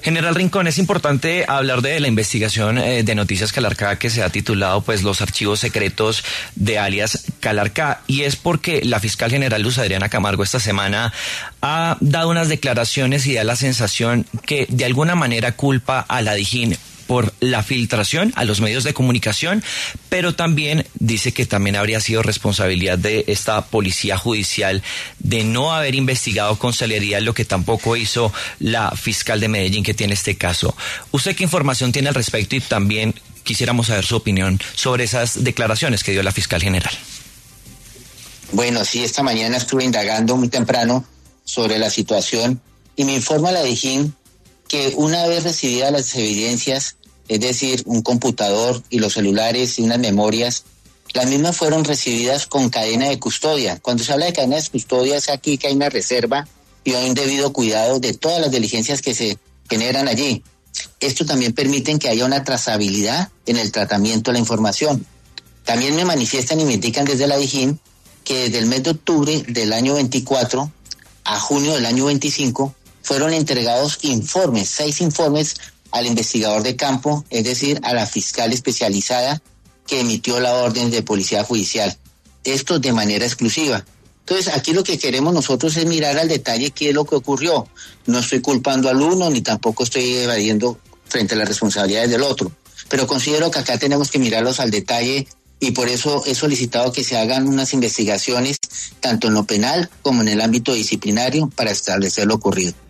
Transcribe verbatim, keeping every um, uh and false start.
General Rincón, es importante hablar de la investigación eh, de Noticias Calarcá que se ha titulado pues los archivos secretos de alias Calarcá, y es porque la fiscal general Luz Adriana Camargo esta semana ha dado unas declaraciones y da la sensación que de alguna manera culpa a la Dijín por la filtración a los medios de comunicación, pero también dice que también habría sido responsabilidad de esta policía judicial de no haber investigado con celeridad, lo que tampoco hizo la fiscal de Medellín que tiene este caso. ¿Usted qué información tiene al respecto? Y también quisiéramos saber su opinión sobre esas declaraciones que dio la fiscal general. Bueno, sí, esta mañana estuve indagando muy temprano sobre la situación y me informa la Dijín que una vez recibidas las evidencias, es decir, un computador y los celulares y unas memorias, las mismas fueron recibidas con cadena de custodia. Cuando se habla de cadena de custodia es aquí que hay una reserva y hay un debido cuidado de todas las diligencias que se generan allí. Esto también permite que haya una trazabilidad en el tratamiento de la información. También me manifiestan y me indican desde la Dijín que desde el mes de octubre del año veinticuatro a junio del año veinticinco fueron entregados informes, seis informes al investigador de campo, es decir, a la fiscal especializada que emitió la orden de policía judicial. Esto de manera exclusiva. Entonces, aquí lo que queremos nosotros es mirar al detalle qué es lo que ocurrió. No estoy culpando al uno, ni tampoco estoy evadiendo frente a las responsabilidades del otro. Pero considero que acá tenemos que mirarlos al detalle y por eso he solicitado que se hagan unas investigaciones tanto en lo penal como en el ámbito disciplinario para establecer lo ocurrido.